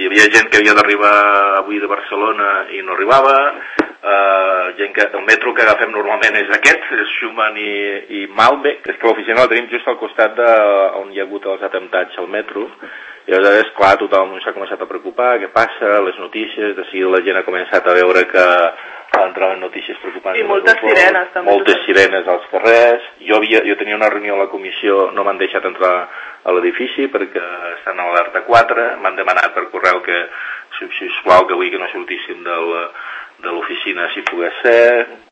havia gent que havia d'arribar avui de Barcelona i no arribava, gent que el metro que agafem normalment és aquest, és Schumann i Malbec, és que l'oficina la tenim just al costat on hi ha hagut els atemptats al metro, i aleshores, clar, tothom s'ha començat a preocupar, què passa, les notícies, de seguida la gent ha començat a veure que entraven notícies preocupants. I moltes sirenes, també. Moltes sirenes als carrers. Jo tenia una reunió a la comissió, no m'han deixat entrar a l'edifici perquè estan en alerta 4, m'han demanat per correu que, sisplau, que avui que no sortíssim de l'oficina si pogués ser.